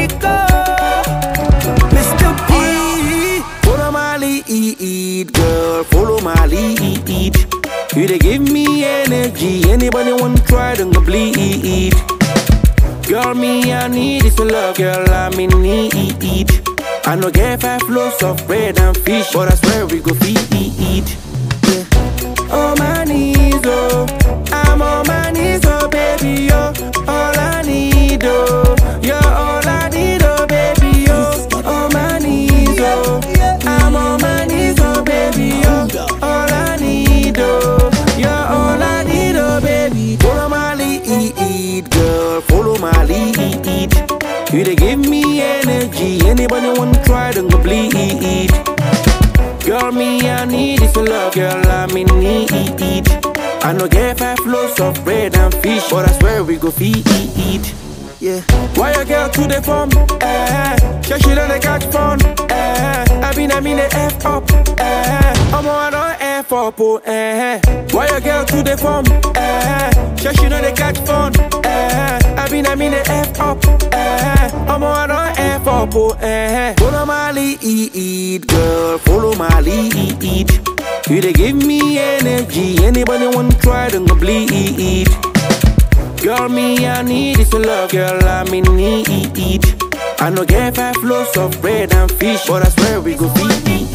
go. Mr. P, follow my lead, girl, follow my lead. You they give me energy, anybody want to try, don't go bleed. Girl, me, I need is your love, girl, I'm in need. I know get 5 loaves of bread and fish, but I swear we go feed. Yeah. On my knees, oh, I'm on my knees, oh, baby, oh, all I need, oh, you're all I need, oh, baby, oh, on my knees, oh, I'm on my knees, oh, baby, oh, all I need, oh, you're all I need, oh, baby. Follow my lead, girl, follow my lead. You they give me energy, anybody want to try, don't go bleed. Girl, me, I need is your love, girl, I'm in need. I know get 5 loaves of bread and fish, but I swear we go feed. Yeah. Why your girl to the phone? Sure she don't catch phone. I mean the F up. I'm on F up. Why your girl to the phone? Sure she don't catch phone. I mean the F up. I'm on F up. Follow my lead, girl, follow my lead. You they give me energy, anybody want to try, don't go bleed. Girl, me, I need is your love, girl, I'm in need. I know get 5 loaves of bread and fish, but I swear we go feed.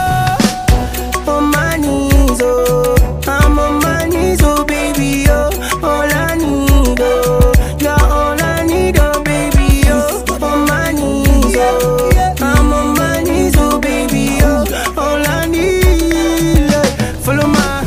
On my knees, oh, I'm on my knees, oh, baby, oh, all I need, oh, you're all I need, oh, baby, oh, on my knees, oh, I'm on my knees, oh, baby, oh, all I need, follow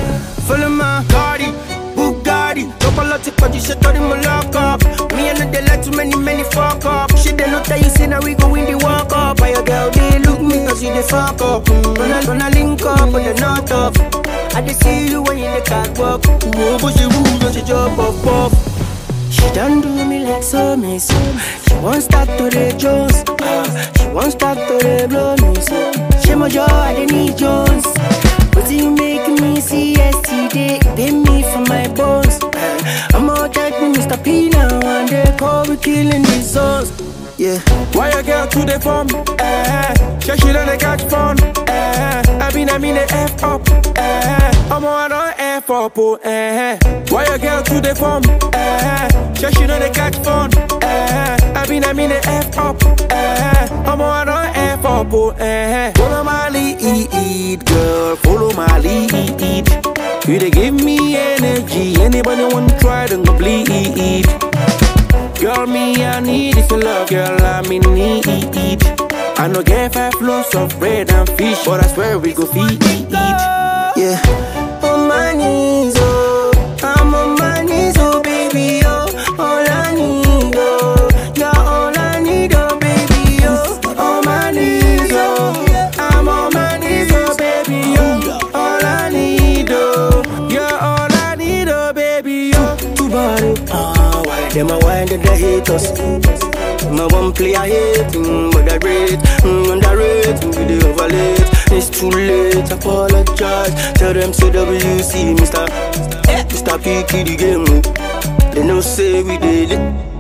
my Cardi, Bugatti, drop a lot of body, shit on him, lock up. Me and they like too many fuck up. Shit, they not tell you, say now we go in the walk up. By your girl, they look me, cause you they fuck up. Gonna link up, but they're not tough. I just see you when you in the catwalk. Whoa, but she rude, don't she jump up. She done do me like so, me so. She won't start to the Jones. She won't start to the blow me so. She my jaw, I didn't need Jones. But you make me see yesterday, pay me for my bones. I'm out like me, Mr. P now, and they call me killing these souls. Yeah. Why your girl to the phone? Sure she don't catch phone. I mean the F up. I'm on F up. Why your girl to the phone? Sure she don't catch phone. I mean the F up. I'm on F up. Follow my lead, girl, follow my lead. You they give me energy, anybody want to try, don't go bleed. Girl, me, I need is your love, girl, I'm in need. I know get 5 loaves of bread and fish, but I swear we go feed. Yeah. On my knees, oh, I'm on my knees, oh, baby, oh, all I need, oh, you're all I need, oh, baby, oh, on my knees, oh, I'm on my knees, oh, baby, oh, all I need, oh, you're all I need, oh, baby, oh. Too bad, why them a whine and they hate us? My one play I hate, but I rate, underrate, we they overlate. It's too late, apologize. Tell them CWC, Mr. P, the game. They know say we did it.